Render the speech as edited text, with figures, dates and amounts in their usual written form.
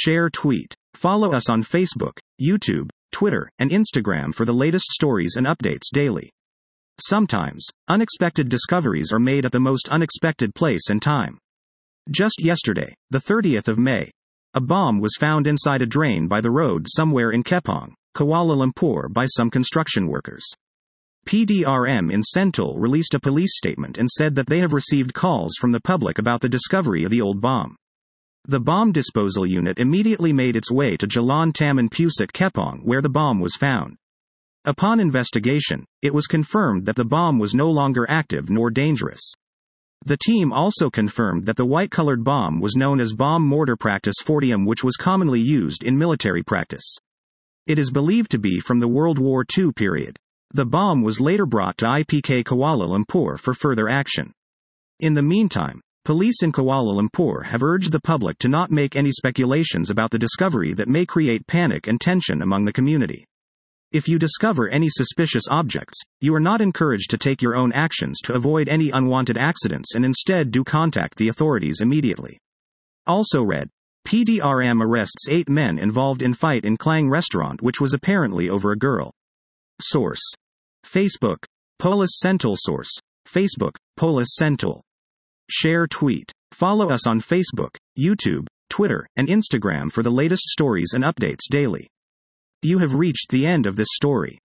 share, tweet. Follow us on Facebook, YouTube, Twitter, and Instagram for the latest stories and updates daily. Sometimes, unexpected discoveries are made at the most unexpected place and time. Just yesterday, the 30th of May, a bomb was found inside a drain by the road somewhere in Kepong, Kuala Lumpur by some construction workers. PDRM in Sentul released a police statement and said that they have received calls from the public about the discovery of the old bomb. The bomb disposal unit immediately made its way to Jalan Taman Pusat Kepong where the bomb was found. Upon investigation, it was confirmed that the bomb was no longer active nor dangerous. The team also confirmed that the white-colored bomb was known as bomb mortar practice 40, which was commonly used in military practice. It is believed to be from the World War II period. The bomb was later brought to IPK Kuala Lumpur for further action. In the meantime, police in Kuala Lumpur have urged the public to not make any speculations about the discovery that may create panic and tension among the community. If you discover any suspicious objects, you are not encouraged to take your own actions to avoid any unwanted accidents and instead do contact the authorities immediately. Also read, PDRM arrests 8 men involved in fight in Klang restaurant which was apparently over a girl. Source. Facebook, Polis Sentul. Source, Facebook, Polis Sentul. Share, tweet. Follow us on Facebook, YouTube, Twitter, and Instagram for the latest stories and updates daily. You have reached the end of this story.